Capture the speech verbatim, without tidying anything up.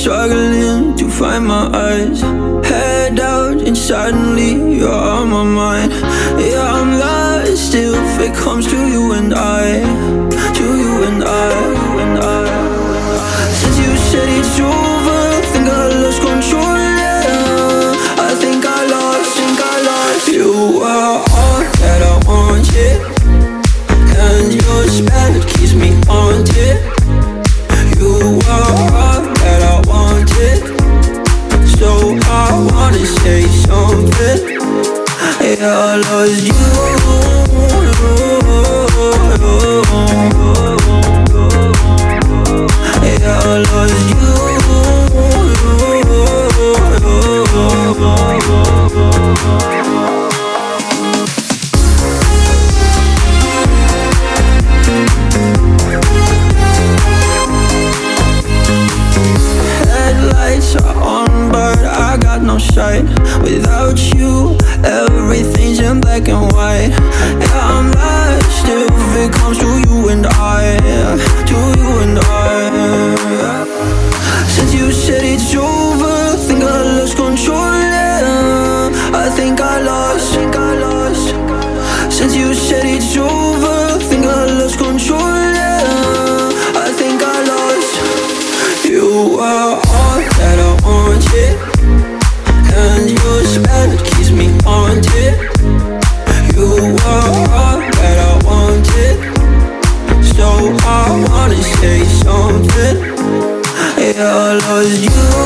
struggling to find my eyes. Head out and suddenly you're on my mind. Yeah, I'm lost if it comes to you and I. To you and I, you and I. Since you said it's over, think I lost control, yeah. I think I lost, think I lost. You are all that I wanted, and your spell keeps me haunted. You are all that I wanted, so I wanna say something. Yeah, I lost you. Yeah, I lost you. Headlights are on, but I got no sight. Without you, everything's in black and white. Yeah, I'm lost if it comes to you and I. To you and I. Since you said it's over, think I lost control, yeah. I think I lost, think I lost. Since you said it's over, think I lost control, yeah. I think I lost. You are all that I wanted, and your spell keeps me haunted. You are all that I wanted, so I wanna say something. Yeah, I lost you.